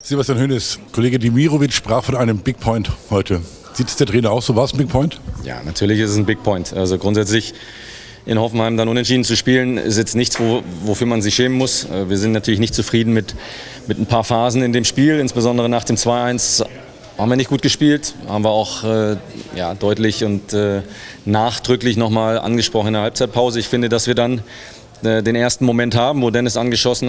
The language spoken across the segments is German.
Sebastian Hoeneß, Kollege Demirovic sprach von einem Big Point heute. Sieht es der Trainer auch so? War es ein Big Point? Ja, natürlich ist es ein Big Point. Also grundsätzlich in Hoffenheim dann unentschieden zu spielen, ist jetzt nichts, wofür man sich schämen muss. Wir sind natürlich nicht zufrieden mit ein paar Phasen in dem Spiel, insbesondere nach dem 2-1 haben wir nicht gut gespielt, haben wir auch deutlich und nachdrücklich nochmal angesprochen in der Halbzeitpause. Ich finde, dass wir dann den ersten Moment haben, wo Dennis angeschossen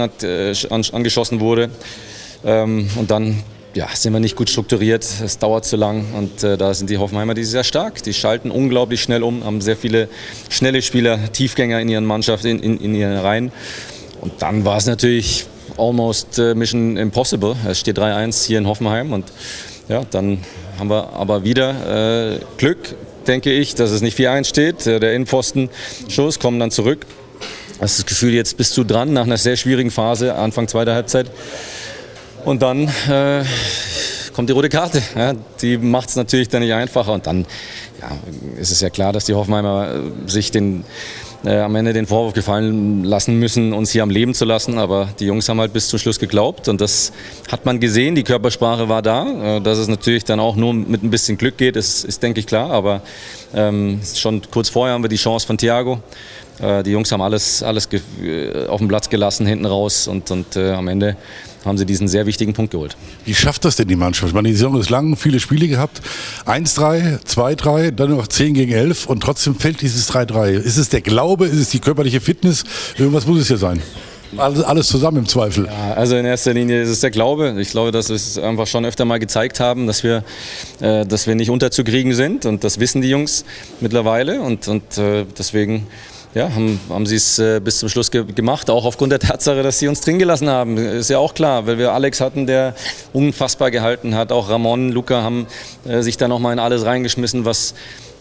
wurde und dann sind wir nicht gut strukturiert, es dauert zu lang und da sind die Hoffenheimer dieses Jahr stark. Die schalten unglaublich schnell um, haben sehr viele schnelle Spieler, Tiefgänger in ihren Mannschaften, in ihren Reihen. Und dann war es natürlich almost Mission Impossible. Es steht 3-1 hier in Hoffenheim und ja, dann haben wir aber wieder Glück, denke ich, dass es nicht 4-1 steht. Der Innenpfostenschuss kommt dann zurück. Das ist das Gefühl, jetzt bist du dran nach einer sehr schwierigen Phase, Anfang zweiter Halbzeit. Und dann kommt die rote Karte. Ja, die macht es natürlich dann nicht einfacher. Und dann ist es ja klar, dass die Hoffenheimer sich am Ende den Vorwurf gefallen lassen müssen, uns hier am Leben zu lassen. Aber die Jungs haben halt bis zum Schluss geglaubt. Und das hat man gesehen. Die Körpersprache war da. Dass es natürlich dann auch nur mit ein bisschen Glück geht, ist denke ich, klar. Aber schon kurz vorher haben wir die Chance von Thiago. Die Jungs haben alles auf den Platz gelassen, hinten raus. Und am Ende haben sie diesen sehr wichtigen Punkt geholt. Wie schafft das denn die Mannschaft? Ich meine, die Saison ist lang, viele Spiele gehabt. 1-3, 2-3, dann noch 10-11 und trotzdem fällt dieses 3-3. Ist es der Glaube, ist es die körperliche Fitness? Irgendwas muss es ja sein. Alles zusammen im Zweifel. Ja, also in erster Linie ist es der Glaube. Ich glaube, dass wir es einfach schon öfter mal gezeigt haben, dass wir nicht unterzukriegen sind. Und das wissen die Jungs mittlerweile. Und deswegen haben sie es bis zum Schluss gemacht, auch aufgrund der Tatsache, dass sie uns drin gelassen haben. Ist ja auch klar, weil wir Alex hatten, der unfassbar gehalten hat. Auch Ramon, Luca haben sich da nochmal in alles reingeschmissen, was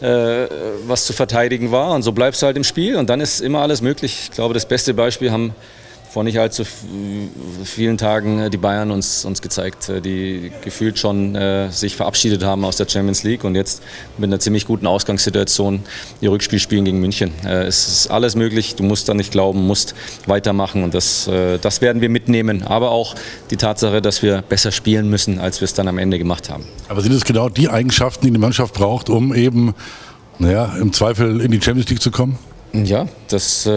zu verteidigen war. Und so bleibst du halt im Spiel und dann ist immer alles möglich. Ich glaube, das beste Beispiel haben vor nicht allzu vielen Tagen die Bayern uns gezeigt, die gefühlt schon sich verabschiedet haben aus der Champions League und jetzt mit einer ziemlich guten Ausgangssituation ihr Rückspiel spielen gegen München. Es ist alles möglich, du musst da nicht glauben, musst weitermachen und das werden wir mitnehmen. Aber auch die Tatsache, dass wir besser spielen müssen, als wir es dann am Ende gemacht haben. Aber sind es genau die Eigenschaften, die die Mannschaft braucht, um eben im Zweifel in die Champions League zu kommen? Ja, das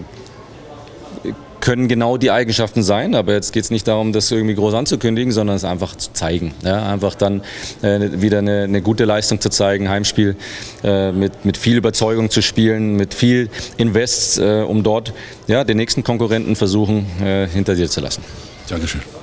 können genau die Eigenschaften sein, aber jetzt geht es nicht darum, das irgendwie groß anzukündigen, sondern es einfach zu zeigen. Ja, einfach dann wieder eine gute Leistung zu zeigen, Heimspiel mit viel Überzeugung zu spielen, mit viel Invest, um dort den nächsten Konkurrenten versuchen hinter dir zu lassen. Dankeschön.